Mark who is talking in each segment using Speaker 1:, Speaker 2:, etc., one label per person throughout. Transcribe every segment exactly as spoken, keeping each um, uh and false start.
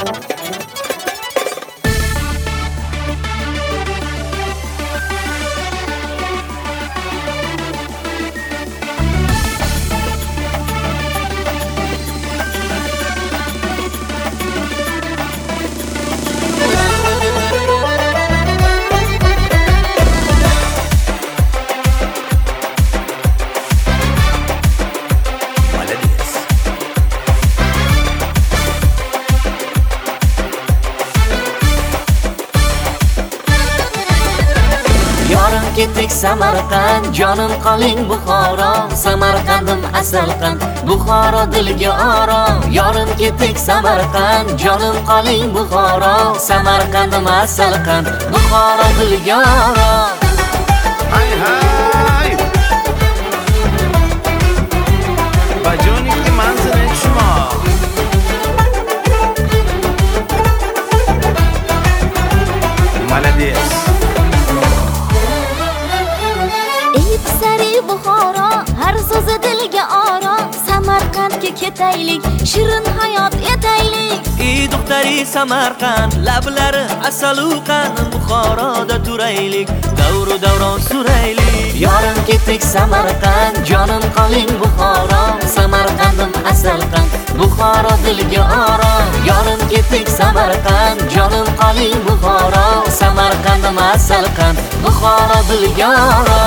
Speaker 1: Ketdik Samarqand, jonim qoling Buxoro, Samarqandim asal qand, Buxoro dilga oro. Yorim ketdik Samarqand, jonim qoling Buxoro, Samarqandim asal qand, Buxoro dilga oro.
Speaker 2: Hay hay. Bajoniki manzili shuma. Молодец.
Speaker 3: Buxoro, har so'zi dilga oro. Samarqandga ketaylik, shirin hayot etaylik.
Speaker 4: Ey doktori Samarqand, lablari asalu qand, Buxoroda turaylik, davru davron suraylik.
Speaker 1: Yorim ketdik Samarqand, jonim qoling Buxoro, Samarqandim asal qand, Buxoro dilga oro. Yorim ketdik Samarqand, jonim qoling Buxoro, Samarqandim asal qand, Buxoro dilga oro.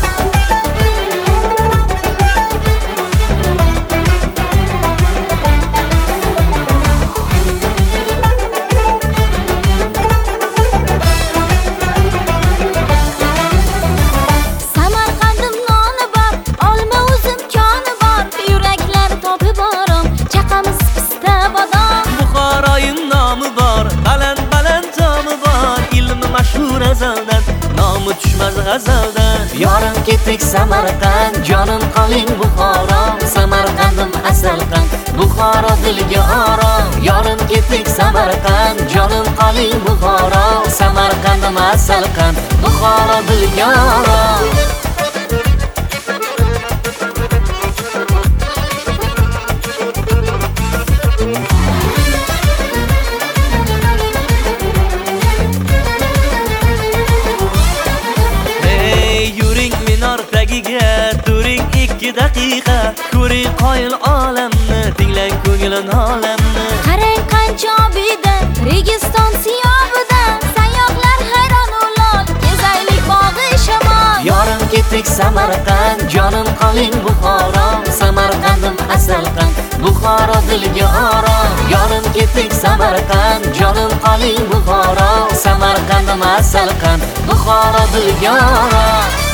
Speaker 4: Nomi tushmaz g'azaldan.
Speaker 1: Yorim ketdik Samarqand, jonim qoling Buxoro, Samarqandim asal qand, Buxoro dilga oro. Yorim ketdik Samarqand, jonim qoling Buxoro, Samarqandim asal qand, Buxoro dilga oro.
Speaker 4: Turing ikki daqiqa, ko'ring qoyil olamni, tinglang ko'ngilin olamni.
Speaker 3: Qarang qancha obida, Registon siyobida, sayyohlar hayron ulol, kezaylik bog'i shamol.
Speaker 1: Yorim ketdik Samarqand, jonim qoling Buxoro, Samarqandim asal qand, Buxoro dilga oro. Yorim ketdik Samarqand, jonim qoling Buxoro, Samarqandim asal qand, Buxoro dilga oro.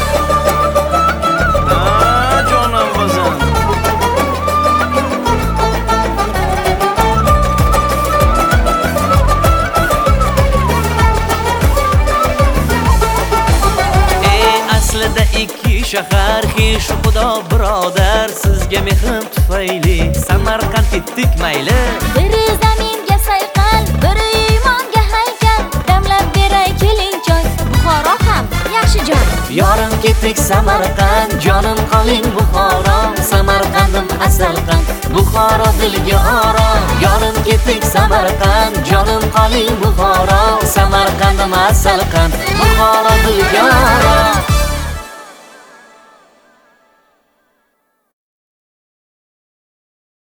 Speaker 4: Ikki shahar hish xudo birodar, sizga mehrim tufayli Samarqand ketdik mayli.
Speaker 3: Biri zaminga sayqal, biri imonga haykal, damlab beray keling joy, Buxoro ham yaxshi joy.
Speaker 1: Yorim ketdik Samarqand, jonim qoling Buxoro, Samarqandim asal qand, Buxoro dilga oro. Yorim ketdik Samarqand, jonim qoling Buxoro, Samarqandim asal qand, Buxoro dilga oro.